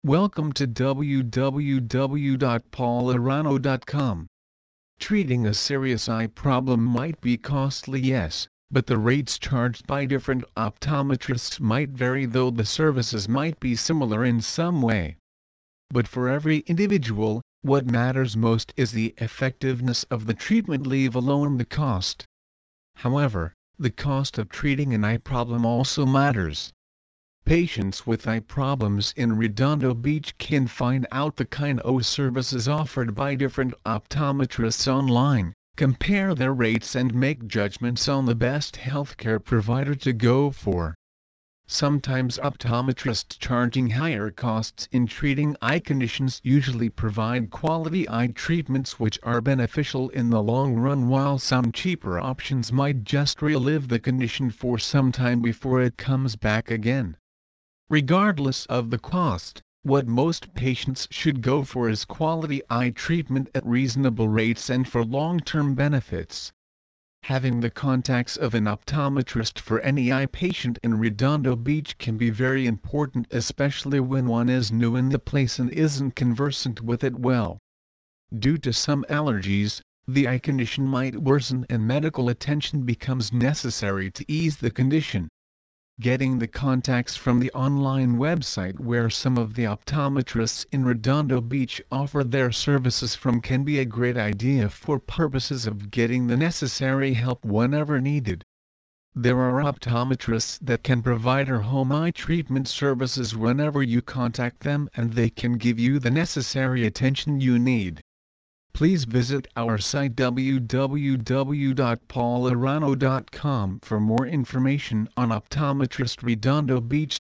Welcome to www.paularano.com. Treating a serious eye problem might be costly, yes, but the rates charged by different optometrists might vary, though the services might be similar in some way. But for every individual, what matters most is the effectiveness of the treatment, leave alone the cost. However, the cost of treating an eye problem also matters. Patients with eye problems in Redondo Beach can find out the kind of services offered by different optometrists online, compare their rates and make judgments on the best healthcare provider to go for. Sometimes optometrists charging higher costs in treating eye conditions usually provide quality eye treatments which are beneficial in the long run, while some cheaper options might just relieve the condition for some time before it comes back again. Regardless of the cost, what most patients should go for is quality eye treatment at reasonable rates and for long-term benefits. Having the contacts of an optometrist for any eye patient in Redondo Beach can be very important, especially when one is new in the place and isn't conversant with it well. Due to some allergies, the eye condition might worsen and medical attention becomes necessary to ease the condition. Getting the contacts from the online website where some of the optometrists in Redondo Beach offer their services from can be a great idea for purposes of getting the necessary help whenever needed. There are optometrists that can provide our home eye treatment services whenever you contact them, and they can give you the necessary attention you need. Please visit our site www.paularano.com for more information on Optometrist Redondo Beach.